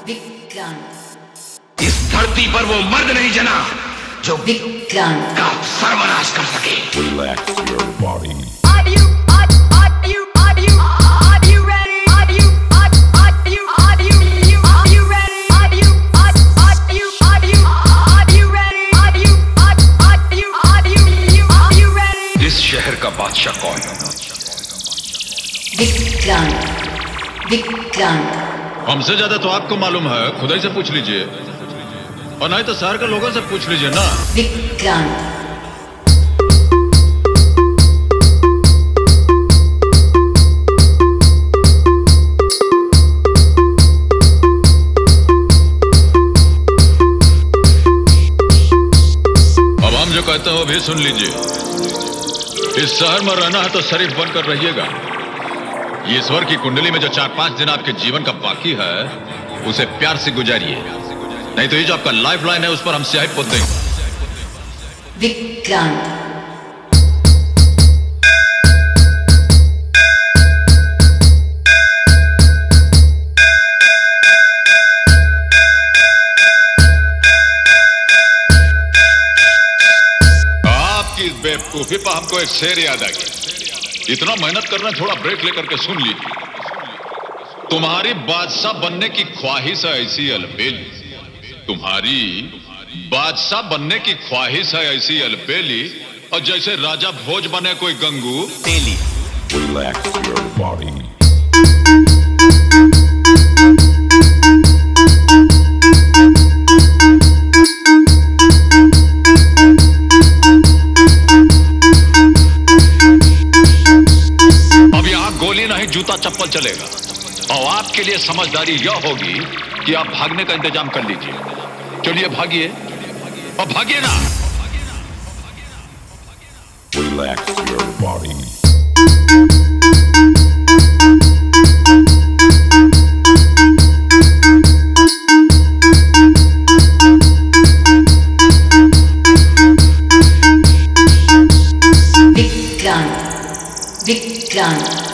विक्रांत। इस धरती पर वो मर्द नहीं जना जो विक्रांत का सर्वनाश कर सके। Relax your body. इस शहर का बादशाह कौन है? विक्रांत। विक्रांत। हमसे ज्यादा तो आपको मालूम है, खुदा ही से पूछ लीजिए, और नहीं तो शहर के लोगों से पूछ लीजिए ना। विक्रांत। अब हम जो कहते हैं वो भी सुन लीजिए। इस शहर में रहना है तो शरीफ बनकर रहिएगा। ईश्वर की कुंडली में जो 4-5 दिन आपके जीवन का बाकी है उसे प्यार से गुजारिए, नहीं तो ये जो आपका लाइफ लाइन है उस पर हम स्याही पोत देंगे। विक्रांत। आपकी इस बेवकूफी पर हमको एक शेर याद आ गया। इतना मेहनत करना, थोड़ा ब्रेक लेकर के सुन लीजिए। तुम्हारी बादशाह बनने की ख्वाहिश है ऐसी अलबेली, तुम्हारी बादशाह बनने की ख्वाहिश है ऐसी अलबेली, और जैसे राजा भोज बने कोई गंगू तेली। Relax your body. अब यहाँ गोली नहीं जूता चप्पल चलेगा, और आपके लिए समझदारी यह होगी कि आप भागने का इंतजाम कर लीजिए। चलिए भागिए, और भागिए ना। Relax your body. Vikrant. Vikrant.